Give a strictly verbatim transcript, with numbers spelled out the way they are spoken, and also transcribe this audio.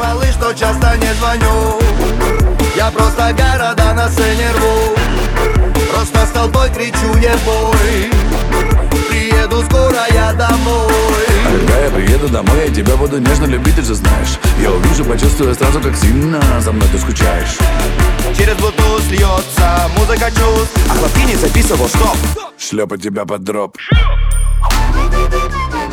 малыш, что часто не звоню. Я просто города на сцене рву. Просто с толпой кричу ебой. Приеду скоро я домой. А когда я приеду домой, я тебя буду нежно любить, ты же знаешь. Я увижу, почувствую сразу, как сильно за мной ты скучаешь. Через Bluetooth льется музыка чувств. А хлопки не записывал, стоп. Шлепать тебя под дроп.